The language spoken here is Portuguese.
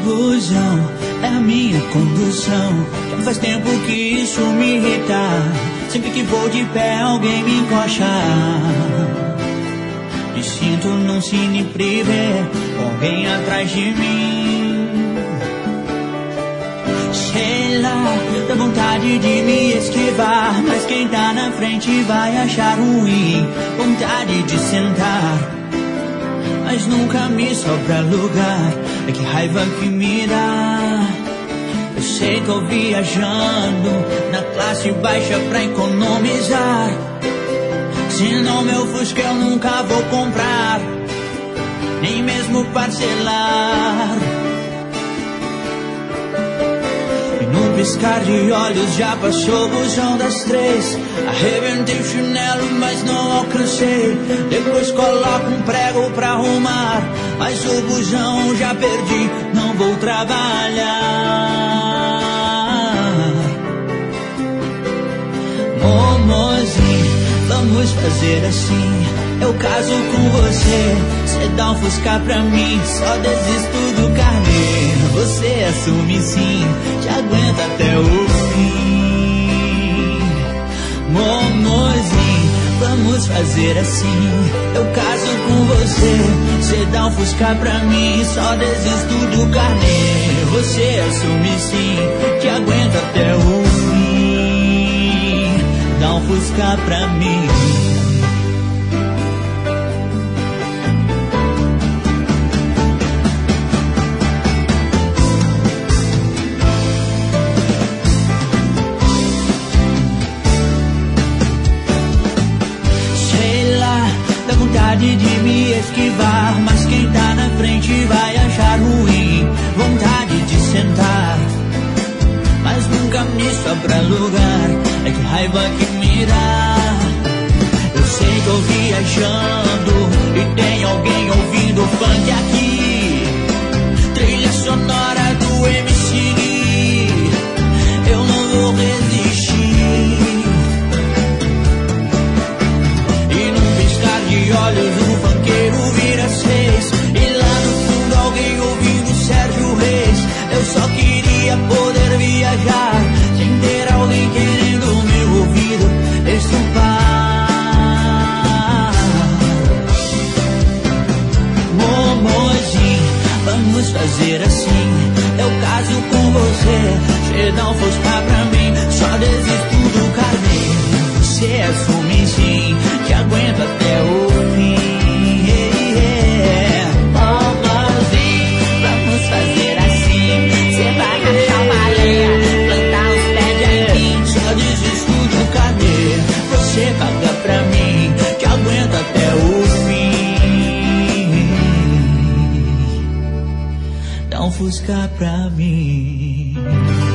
ilusão, é a minha condução. Já faz tempo que isso me irrita. Sempre que vou de pé alguém me encoxa. Me sinto num cine privê, com alguém atrás de mim. Sei lá, dá vontade de me esquivar, mas quem tá na frente vai achar ruim. Vontade de sentar, mas nunca me sobra lugar. É que raiva que me dá. Eu sei, tô viajando na classe baixa pra economizar. Senão meu Fusca eu nunca vou comprar, nem mesmo parcelar. E num piscar de olhos já passou o busão das 3. Arrebentei o chinelo, mas não alcancei. Depois coloco um prego pra arrumar, mas o busão já perdi, não vou trabalhar. Momozinho, vamos fazer assim, eu caso com você. Cê dá um Fusca pra mim, só desisto do carnê. Você assume sim, te aguenta até o fim. Momozinho, vamos fazer assim, eu caso com você. Cê dá um Fusca pra mim, só desisto do carnê. Você assume sim, te aguenta até o fim. Dá um Fusca pra mim. Sei lá, dá vontade de me esquivar, mas quem tá na frente vai achar ruim. Vontade de sentar, mas nunca me sobra lugar. É que raiva que me dá. Eu sei, tô viajando e tem alguém ouvindo funk aqui. Trilha sonora do MC, eu não vou resistir. E num piscar de olhos o funkeiro vira 6. E lá no fundo alguém ouvindo Sérgio Reis. Eu só queria poder viajar sem ter alguém querendo meu ouvido estupar. Momozinho, vamos fazer assim, eu caso com você. Cê dá um Fusca pra mim, só desisto do carnê. Você assume sim, que aguenta até o fim. Vamos fazer assim, cê vai achar uma lenha, plantar uns pés de aipim. Só desisto do carnê, você paga pra mim, que aguenta até o fim. Dá um Fusca pra mim.